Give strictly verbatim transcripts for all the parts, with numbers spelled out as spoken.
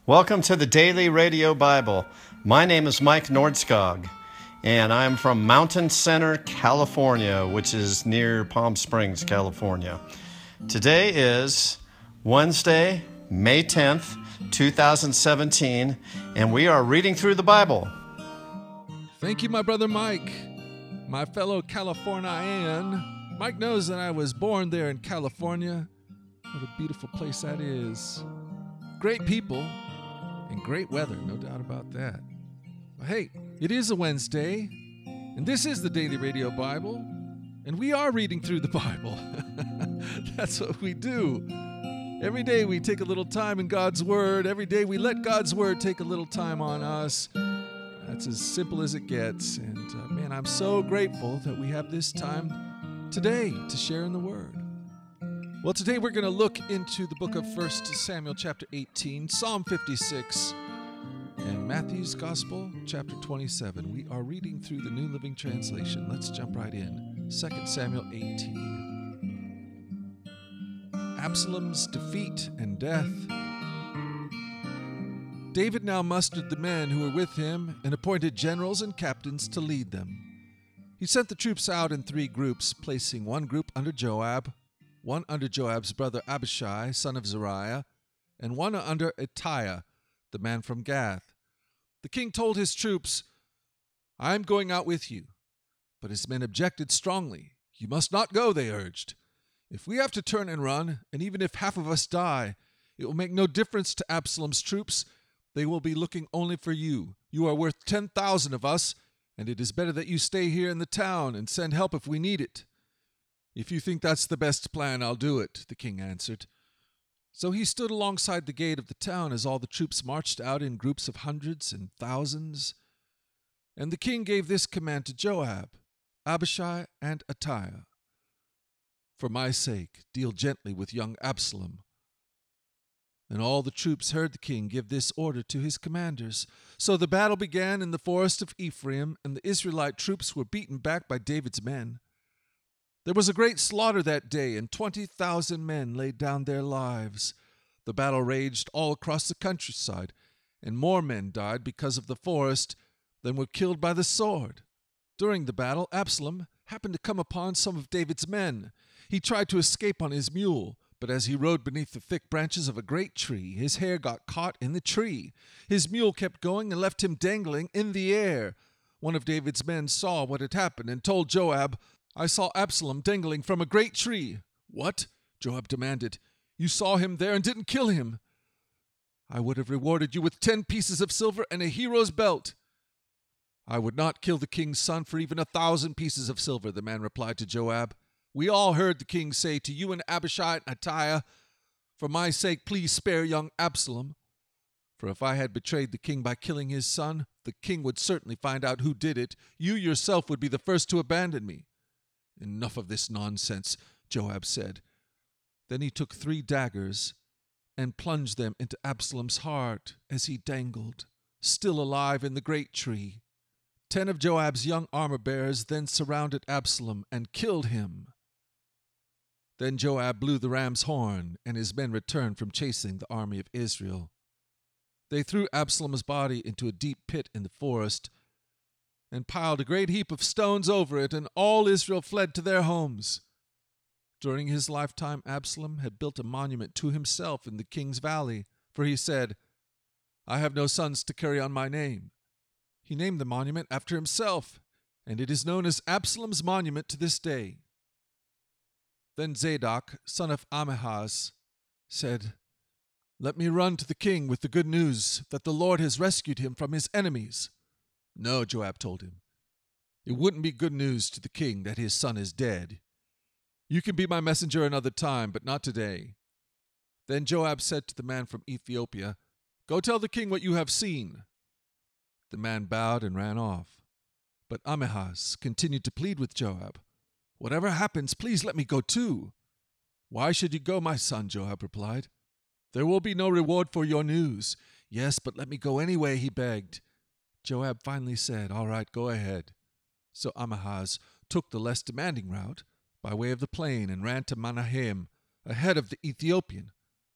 Welcome to the Daily Radio Bible. My name is Mike Nordskog, and I'm from Mountain Center, California, which is near Palm Springs, California. Today is Wednesday, May tenth, twenty seventeen, and we are reading through the Bible. Thank you, my brother Mike. My fellow Californian. Mike knows that I was born there in California. What a beautiful place that is. Great people and great weather, no doubt about that. But hey, it is a Wednesday, and this is the Daily Radio Bible, and we are reading through the Bible. That's what we do. Every day we take a little time in God's Word. Every day we let God's Word take a little time on us. That's as simple as it gets. And uh, man, I'm so grateful that we have this time today to share in the Word. Well, today we're going to look into the book of First Samuel chapter eighteen, Psalm fifty-six, and Matthew's Gospel chapter twenty-seven. We are reading through the New Living Translation. Let's jump right in. Second Samuel eighteen. Absalom's defeat and death. David now mustered the men who were with him and appointed generals and captains to lead them. He sent the troops out in three groups, placing one group under Joab, one under Joab's brother Abishai, son of Zeruiah, and one under Ittai, the man from Gath. The king told his troops, "I am going out with you." But his men objected strongly. "You must not go," they urged. "If we have to turn and run, and even if half of us die, it will make no difference to Absalom's troops. They will be looking only for you. You are worth ten thousand of us, and it is better that you stay here in the town and send help if we need it." "If you think that's the best plan, I'll do it," the king answered. So he stood alongside the gate of the town as all the troops marched out in groups of hundreds and thousands. And the king gave this command to Joab, Abishai, and Ittai: "For my sake, deal gently with young Absalom." And all the troops heard the king give this order to his commanders. So the battle began in the forest of Ephraim, and the Israelite troops were beaten back by David's men. There was a great slaughter that day, and twenty thousand men laid down their lives. The battle raged all across the countryside, and more men died because of the forest than were killed by the sword. During the battle, Absalom happened to come upon some of David's men. He tried to escape on his mule, but as he rode beneath the thick branches of a great tree, his hair got caught in the tree. His mule kept going and left him dangling in the air. One of David's men saw what had happened and told Joab, "I saw Absalom dangling from a great tree." "What?" Joab demanded. "You saw him there and didn't kill him." "I would have rewarded you with ten pieces of silver and a hero's belt." "I would not kill the king's son for even a thousand pieces of silver," the man replied to Joab. "We all heard the king say to you and Abishai and Ittai, 'For my sake, please spare young Absalom.' For if I had betrayed the king by killing his son, the king would certainly find out who did it. You yourself would be the first to abandon me." "Enough of this nonsense," Joab said. Then he took three daggers and plunged them into Absalom's heart as he dangled, still alive in the great tree. Ten of Joab's young armor-bearers then surrounded Absalom and killed him. Then Joab blew the ram's horn, and his men returned from chasing the army of Israel. They threw Absalom's body into a deep pit in the forest and piled a great heap of stones over it, and all Israel fled to their homes. During his lifetime, Absalom had built a monument to himself in the king's valley, for he said, "I have no sons to carry on my name." He named the monument after himself, and it is known as Absalom's monument to this day. Then Zadok, son of Ahimaaz, said, "Let me run to the king with the good news that the Lord has rescued him from his enemies." "No," Joab told him. "It wouldn't be good news to the king that his son is dead. You can be my messenger another time, but not today." Then Joab said to the man from Ethiopia, "Go tell the king what you have seen." The man bowed and ran off. But Ahimaaz continued to plead with Joab, "Whatever happens, please let me go too." "Why should you go, my son?" Joab replied. "There will be no reward for your news." "Yes, but let me go anyway," he begged. Joab finally said, "All right, go ahead." So Ahimaaz took the less demanding route by way of the plain and ran to Mahanaim, ahead of the Ethiopian.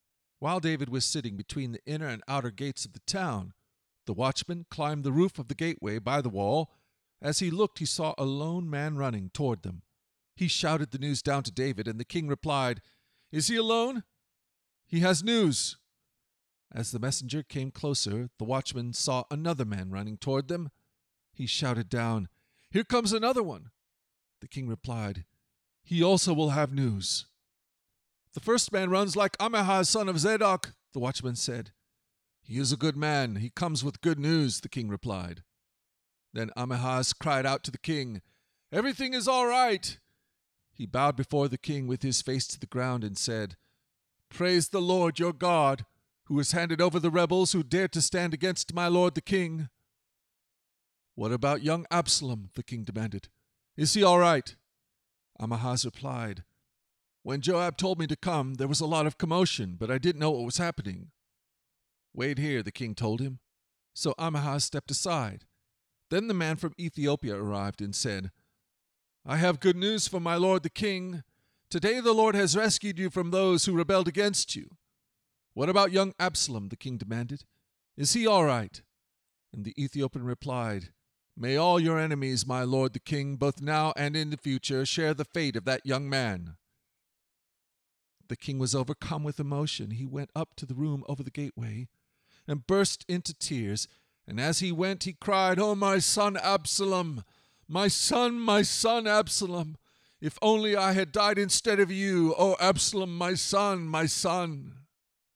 While David was sitting between the inner and outer gates of the town, the watchman climbed the roof of the gateway by the wall. As he looked, he saw a lone man running toward them. He shouted the news down to David, and the king replied, "Is he alone? He has news." As the messenger came closer, the watchman saw another man running toward them. He shouted down, "Here comes another one." The king replied, "He also will have news." "The first man runs like Ahimaaz, son of Zadok," the watchman said. "He is a good man. He comes with good news," the king replied. Then Ahimaaz cried out to the king, "Everything is all right." He bowed before the king with his face to the ground and said, "Praise the Lord your God, who has handed over the rebels who dared to stand against my lord the king." "What about young Absalom?" the king demanded. "Is he all right?" Ahimaaz replied, "When Joab told me to come, there was a lot of commotion, but I didn't know what was happening." "Wait here," the king told him. So Ahimaaz stepped aside. Then the man from Ethiopia arrived and said, "I have good news for my lord the king. Today the Lord has rescued you from those who rebelled against you." "What about young Absalom?" the king demanded. "Is he all right?" And the Ethiopian replied, "May all your enemies, my lord the king, both now and in the future, share the fate of that young man." The king was overcome with emotion. He went up to the room over the gateway and burst into tears. And as he went, he cried, "Oh, my son Absalom! My son, my son Absalom! If only I had died instead of you! Oh, Absalom, my son, my son!"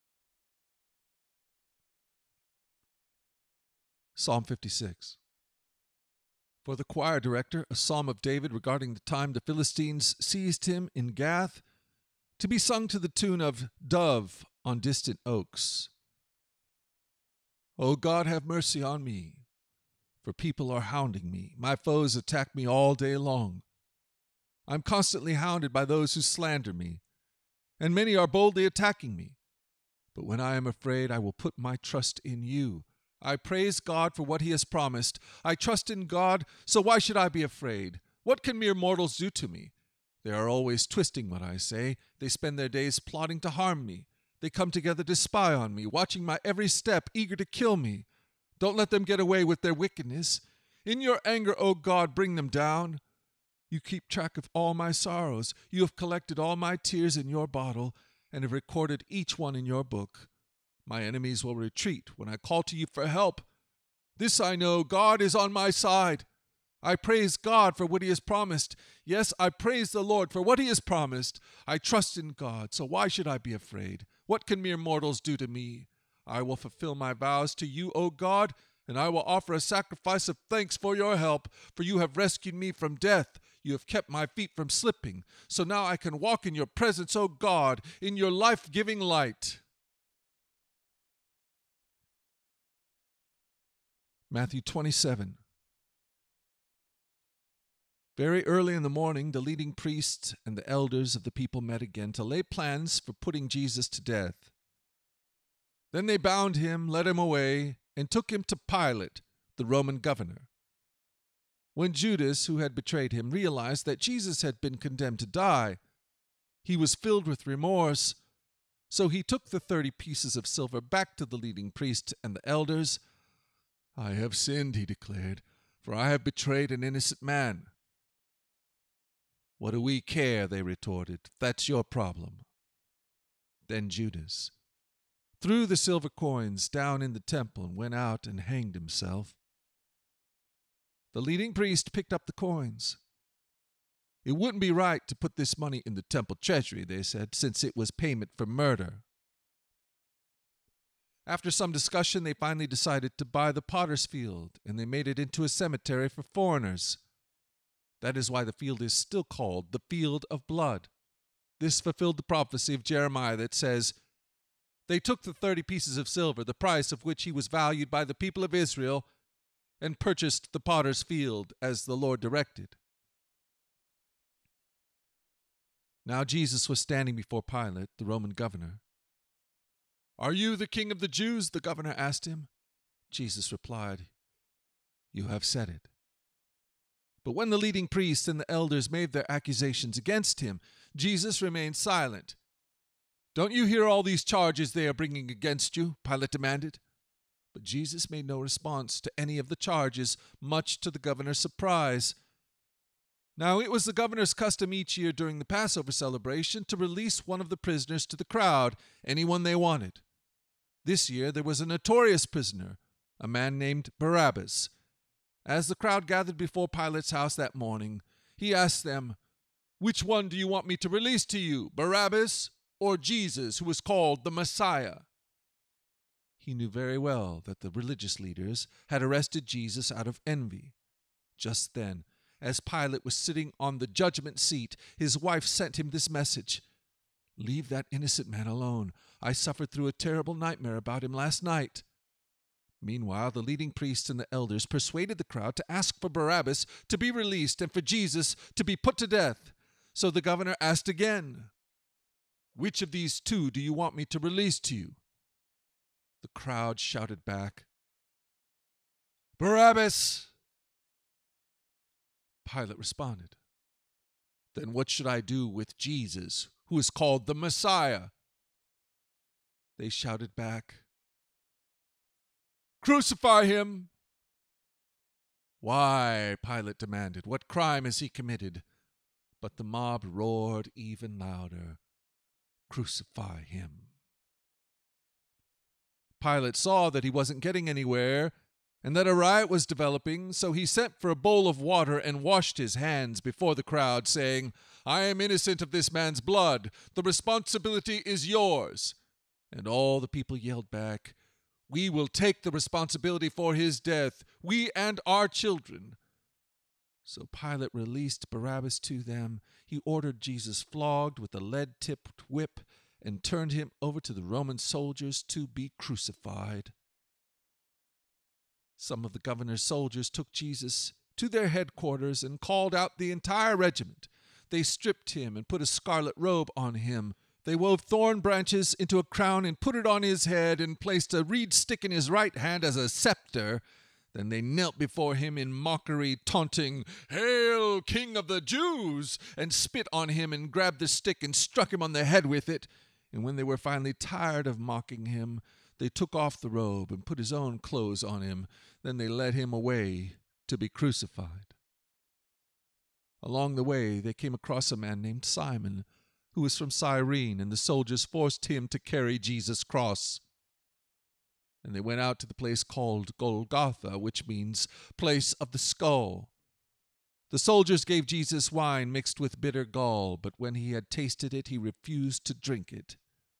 Psalm fifty-six. For the choir director, a psalm of David regarding the time the Philistines seized him in Gath, to be sung to the tune of "Dove on Distant Oaks." O God, have mercy on me, for people are hounding me. My foes attack me all day long. I'm constantly hounded by those who slander me, and many are boldly attacking me. But when I am afraid, I will put my trust in you. I praise God for what he has promised. I trust in God, so why should I be afraid? What can mere mortals do to me? They are always twisting what I say. They spend their days plotting to harm me. They come together to spy on me, watching my every step, eager to kill me. Don't let them get away with their wickedness. In your anger, O God, bring them down. You keep track of all my sorrows. You have collected all my tears in your bottle and have recorded each one in your book. My enemies will retreat when I call to you for help. This I know, God is on my side. I praise God for what he has promised. Yes, I praise the Lord for what he has promised. I trust in God, so why should I be afraid? What can mere mortals do to me? I will fulfill my vows to you, O God, and I will offer a sacrifice of thanks for your help, for you have rescued me from death. You have kept my feet from slipping, so now I can walk in your presence, O God, in your life-giving light. Matthew twenty-seven. Very early in the morning, the leading priests and the elders of the people met again to lay plans for putting Jesus to death. Then they bound him, led him away, and took him to Pilate, the Roman governor. When Judas, who had betrayed him, realized that Jesus had been condemned to die, he was filled with remorse. So he took the thirty pieces of silver back to the leading priests and the elders. "I have sinned," he declared, "for I have betrayed an innocent man." "What do we care?" they retorted. "That's your problem." Then Judas threw the silver coins down in the temple and went out and hanged himself. The leading priest picked up the coins. "It wouldn't be right to put this money in the temple treasury," they said, "since it was payment for murder." After some discussion, they finally decided to buy the potter's field, and they made it into a cemetery for foreigners. That is why the field is still called the Field of Blood. This fulfilled the prophecy of Jeremiah that says, "They took the thirty pieces of silver, the price of which he was valued by the people of Israel, and purchased the potter's field as the Lord directed." Now Jesus was standing before Pilate, the Roman governor. "Are you the king of the Jews?" the governor asked him. Jesus replied, "You have said it." But when the leading priests and the elders made their accusations against him, Jesus remained silent. "Don't you hear all these charges they are bringing against you?" Pilate demanded. But Jesus made no response to any of the charges, much to the governor's surprise. Now it was the governor's custom each year during the Passover celebration to release one of the prisoners to the crowd, anyone they wanted. This year there was a notorious prisoner, a man named Barabbas. As the crowd gathered before Pilate's house that morning, he asked them, "Which one do you want me to release to you, Barabbas or Jesus, who was called the Messiah?" He knew very well that the religious leaders had arrested Jesus out of envy. Just then, as Pilate was sitting on the judgment seat, his wife sent him this message: "Leave that innocent man alone. I suffered through a terrible nightmare about him last night." Meanwhile, the leading priests and the elders persuaded the crowd to ask for Barabbas to be released and for Jesus to be put to death. So the governor asked again, "Which of these two do you want me to release to you?" The crowd shouted back, "Barabbas!" Pilate responded, "Then what should I do with Jesus, who is called the Messiah?" They shouted back, "Crucify him!" "Why?" Pilate demanded. "What crime has he committed?" But the mob roared even louder, "Crucify him!" Pilate saw that he wasn't getting anywhere and that a riot was developing, so he sent for a bowl of water and washed his hands before the crowd, saying, "I am innocent of this man's blood. The responsibility is yours." And all the people yelled back, "We will take the responsibility for his death, we and our children." So Pilate released Barabbas to them. He ordered Jesus flogged with a lead-tipped whip and turned him over to the Roman soldiers to be crucified. Some of the governor's soldiers took Jesus to their headquarters and called out the entire regiment. They stripped him and put a scarlet robe on him. They wove thorn branches into a crown and put it on his head and placed a reed stick in his right hand as a scepter. Then they knelt before him in mockery, taunting, "Hail, King of the Jews!" and spit on him and grabbed the stick and struck him on the head with it. And when they were finally tired of mocking him, they took off the robe and put his own clothes on him. Then they led him away to be crucified. Along the way, they came across a man named Simon, who was from Cyrene, and the soldiers forced him to carry Jesus' cross. And they went out to the place called Golgotha, which means place of the skull. The soldiers gave Jesus wine mixed with bitter gall, but when he had tasted it, he refused to drink it.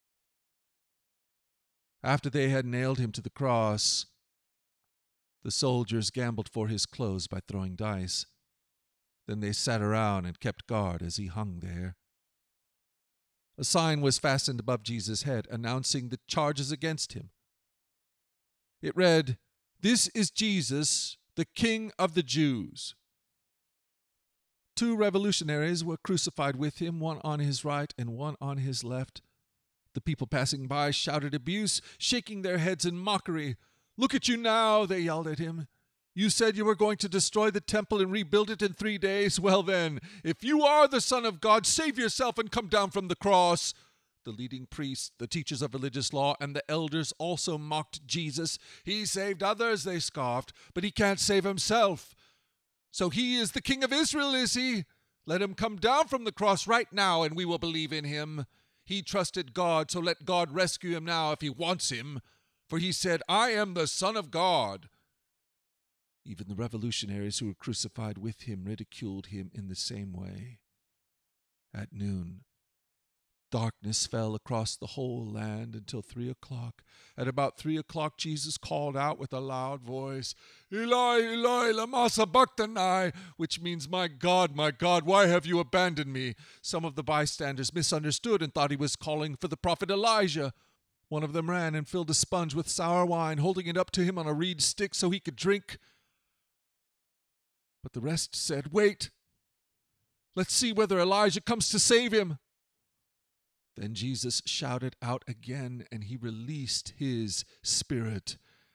After they had nailed him to the cross, the soldiers gambled for his clothes by throwing dice. Then they sat around and kept guard as he hung there. A sign was fastened above Jesus' head announcing the charges against him. It read, "This is Jesus, the King of the Jews." Two revolutionaries were crucified with him, one on his right and one on his left. The people passing by shouted abuse, shaking their heads in mockery. "Look at you now," they yelled at him. "You said you were going to destroy the temple and rebuild it in three days. Well then, if you are the Son of God, save yourself and come down from the cross." The leading priests, the teachers of religious law, and the elders also mocked Jesus. "He saved others," they scoffed, "but he can't save himself. So he is the King of Israel, is he? Let him come down from the cross right now, and we will believe in him. He trusted God, so let God rescue him now if he wants him. For he said, 'I am the Son of God.'" Even the revolutionaries who were crucified with him ridiculed him in the same way. At noon, darkness fell across the whole land until three o'clock. At about three o'clock, Jesus called out with a loud voice, "Eloi, Eloi, lama sabachthani," which means, "My God, my God, why have you abandoned me?" Some of the bystanders misunderstood and thought he was calling for the prophet Elijah. One of them ran and filled a sponge with sour wine, holding it up to him on a reed stick so he could drink. But the rest said, "Wait, let's see whether Elijah comes to save him." Then Jesus shouted out again, and he released his spirit.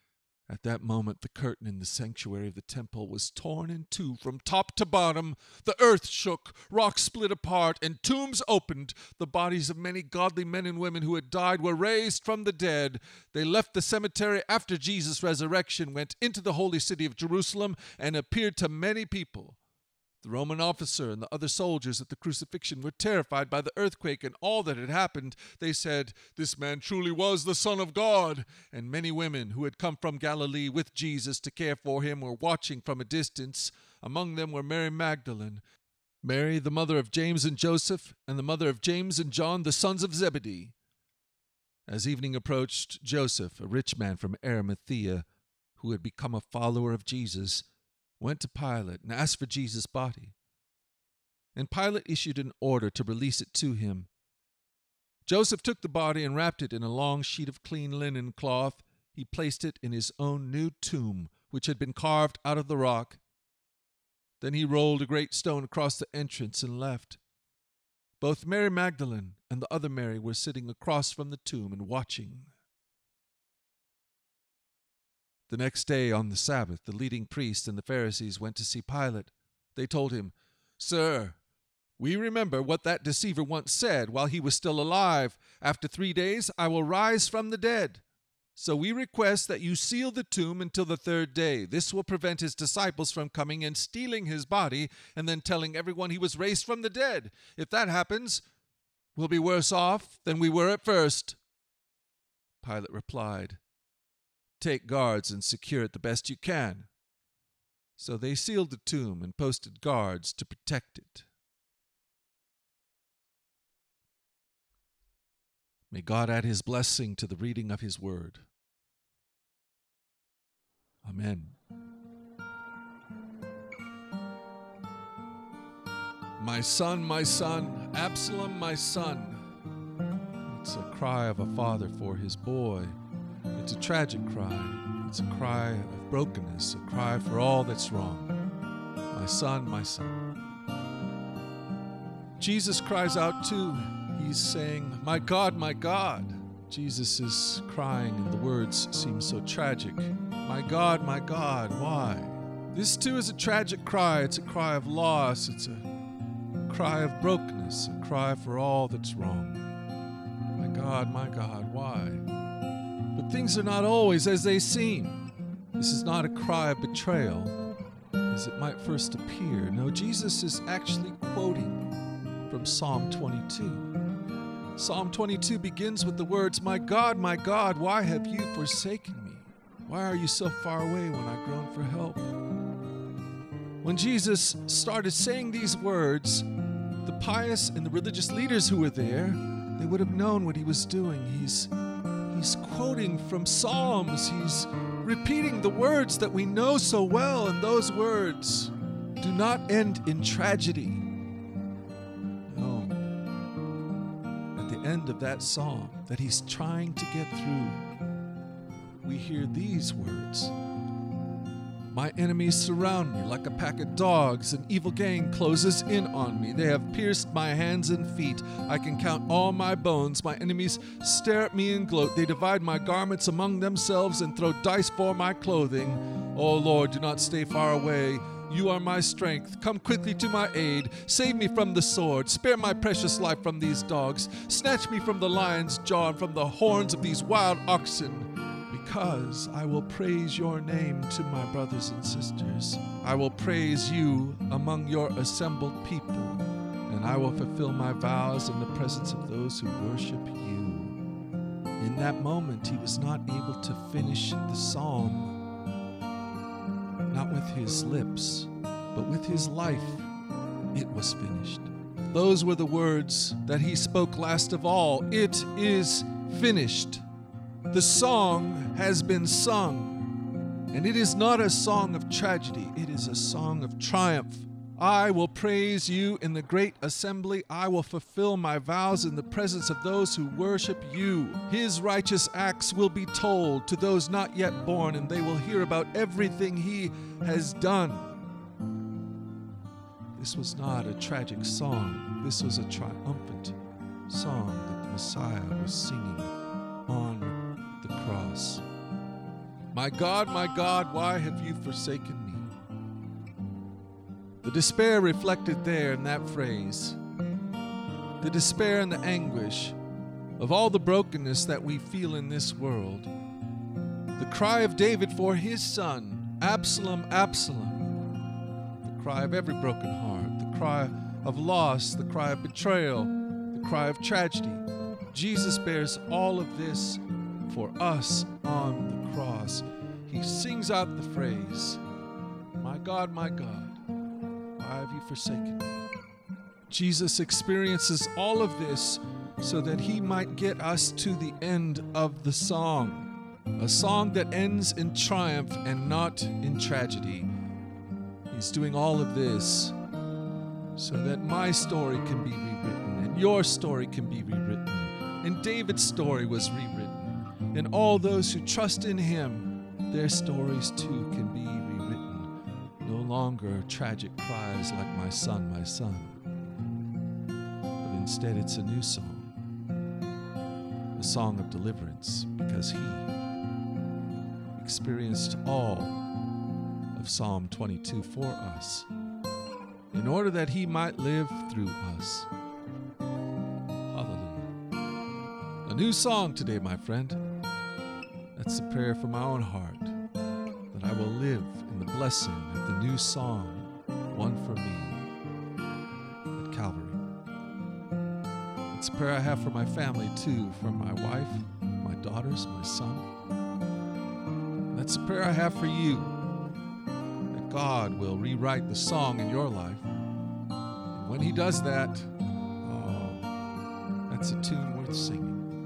At that moment, the curtain in the sanctuary of the temple was torn in two from top to bottom. The earth shook, rocks split apart, and tombs opened. The bodies of many godly men and women who had died were raised from the dead. They left the cemetery after Jesus' resurrection, went into the holy city of Jerusalem, and appeared to many people. The Roman officer and the other soldiers at the crucifixion were terrified by the earthquake and all that had happened. They said, "This man truly was the Son of God." And many women who had come from Galilee with Jesus to care for him were watching from a distance. Among them were Mary Magdalene, Mary, the mother of James and Joseph, and the mother of James and John, the sons of Zebedee. As evening approached, Joseph, a rich man from Arimathea, who had become a follower of Jesus, went to Pilate and asked for Jesus' body. And Pilate issued an order to release it to him. Joseph took the body and wrapped it in a long sheet of clean linen cloth. He placed it in his own new tomb, which had been carved out of the rock. Then he rolled a great stone across the entrance and left. Both Mary Magdalene and the other Mary were sitting across from the tomb and watching. The next day, on the Sabbath, the leading priests and the Pharisees went to see Pilate. They told him, "Sir, we remember what that deceiver once said while he was still alive. After three days, I will rise from the dead. So we request that you seal the tomb until the third day. This will prevent his disciples from coming and stealing his body and then telling everyone he was raised from the dead. If that happens, we'll be worse off than we were at first." Pilate replied, "Take guards and secure it the best you can." So they sealed the tomb and posted guards to protect it. May God add his blessing to the reading of his word. Amen. "My son, my son, Absalom, my son." It's a cry of a father for his boy. It's a tragic cry. It's a cry of brokenness, a cry for all that's wrong. My son, my son. Jesus cries out too. He's saying, "My God, my God." Jesus is crying and the words seem so tragic. "My God, my God, why?" This too is a tragic cry. It's a cry of loss. It's a cry of brokenness, a cry for all that's wrong. My God, my God, why? But things are not always as they seem. This is not a cry of betrayal, as it might first appear. No, Jesus is actually quoting from Psalm twenty-two. Psalm twenty-two begins with the words, "My God, my God, why have you forsaken me? Why are you so far away when I groan for help?" When Jesus started saying these words, the pious and the religious leaders who were there, they would have known what he was doing. He's He's quoting from Psalms. He's repeating the words that we know so well, and those words do not end in tragedy. No. At the end of that psalm that he's trying to get through, we hear these words. "My enemies surround me like a pack of dogs. An evil gang closes in on me. They have pierced my hands and feet. I can count all my bones. My enemies stare at me and gloat. They divide my garments among themselves and throw dice for my clothing. O Lord, do not stay far away. You are my strength. Come quickly to my aid. Save me from the sword. Spare my precious life from these dogs. Snatch me from the lion's jaw and from the horns of these wild oxen. Because I will praise your name to my brothers and sisters. I will praise you among your assembled people, and I will fulfill my vows in the presence of those who worship you." In that moment, he was not able to finish the psalm, not with his lips, but with his life. It was finished. Those were the words that he spoke last of all. It is finished. The song has been sung, and it is not a song of tragedy. It is a song of triumph. I will praise you in the great assembly. I will fulfill my vows in the presence of those who worship you. His righteous acts will be told to those not yet born, and they will hear about everything he has done. This was not a tragic song. This was a triumphant song that the Messiah was singing on the cross. My God, my God, why have you forsaken me? The despair reflected there in that phrase, the despair and the anguish of all the brokenness that we feel in this world, the cry of David for his son, Absalom, Absalom, the cry of every broken heart, the cry of loss, the cry of betrayal, the cry of tragedy. Jesus bears all of this for us on the cross. He sings out the phrase, my God, my God, why have you forsaken me? Jesus experiences all of this so that he might get us to the end of the song, a song that ends in triumph and not in tragedy. He's doing all of this so that my story can be rewritten and your story can be rewritten and David's story was rewritten and all those who trust in him, their stories too can be rewritten. No longer tragic cries like my son, my son, but instead it's a new song, a song of deliverance, because he experienced all of Psalm twenty-two for us in order that he might live through us. Hallelujah. A new song today, my friend. That's the prayer from my own heart, that I will live in the blessing of the new song won for me at Calvary. It's a prayer I have for my family too, for my wife, my daughters, my son. That's a prayer I have for you, that God will rewrite the song in your life. And when he does that, oh, that's a tune worth singing.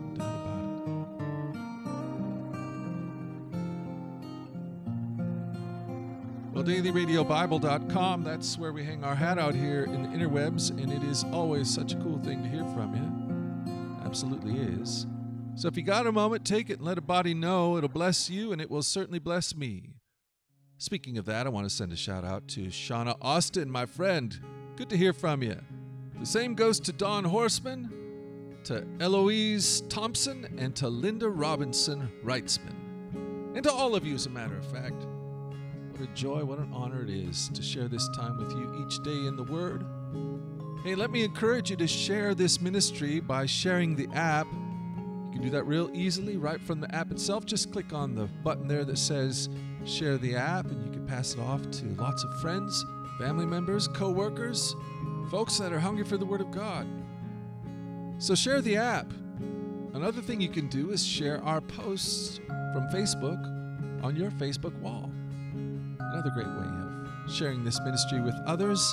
Well, daily radio bible dot com, that's where we hang our hat out here in the interwebs, and it is always such a cool thing to hear from you. Absolutely is. So if you got a moment, take it and let a body know. It'll bless you, and it will certainly bless me. Speaking of that, I want to send a shout out to Shauna Austin, my friend. Good to hear from you. The same goes to Dawn Horseman, to Eloise Thompson, and to Linda Robinson Wrightsman. And to all of you, as a matter of fact. What a joy, what an honor it is to share this time with you each day in the Word. Hey, let me encourage you to share this ministry by sharing the app. You can do that real easily right from the app itself. Just click on the button there that says share the app, and you can pass it off to lots of friends, family members, co-workers, folks that are hungry for the Word of God. So share the app. Another thing you can do is share our posts from Facebook on your Facebook wall. Another great way of sharing this ministry with others.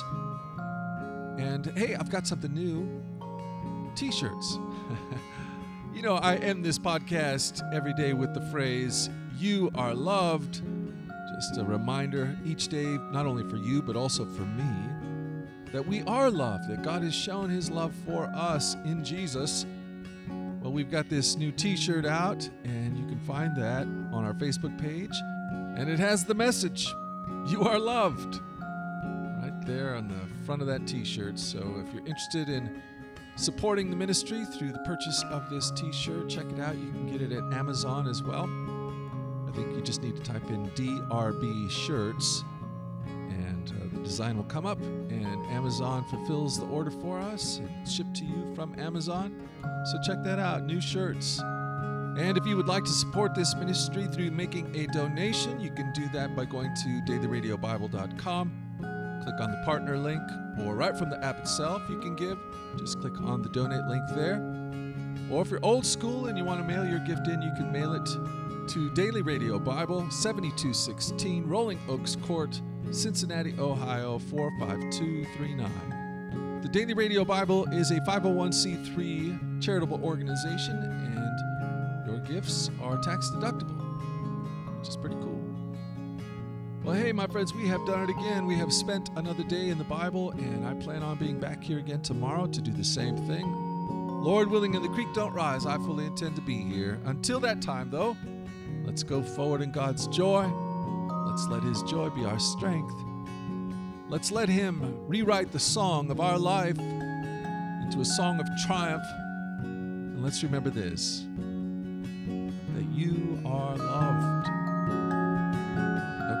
And hey, I've got something new. T-shirts. You know, I end this podcast every day with the phrase, you are loved. Just a reminder each day, not only for you, but also for me, that we are loved, that God has shown his love for us in Jesus. Well, we've got this new T-shirt out, and you can find that on our Facebook page. And it has the message, you are loved, right there on the front of that T-shirt. So if you're interested in supporting the ministry through the purchase of this T-shirt, check it out. You can get it at Amazon as well. I think you just need to type in D R B shirts, and uh, the design will come up, and Amazon fulfills the order for us and it's shipped to you from Amazon. So check that out, new shirts. And if you would like to support this ministry through making a donation, you can do that by going to daily radio bible dot com. Click on the partner link, or right from the app itself you can give. Just click on the donate link there. Or if you're old school and you want to mail your gift in, you can mail it to Daily Radio Bible, seventy-two sixteen Rolling Oaks Court, Cincinnati, Ohio, four five two three nine. The Daily Radio Bible is a five oh one c three charitable organization, and your gifts are tax deductible, which is pretty cool. Well, hey, my friends, we have done it again. We have spent another day in the Bible, and I plan on being back here again tomorrow to do the same thing. Lord willing, and the creek don't rise, I fully intend to be here. Until that time, though, let's go forward in God's joy. Let's let his joy be our strength. Let's let him rewrite the song of our life into a song of triumph. And let's remember this, that you are loved.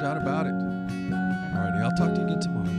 doubt about it. Alrighty, I'll talk to you again tomorrow.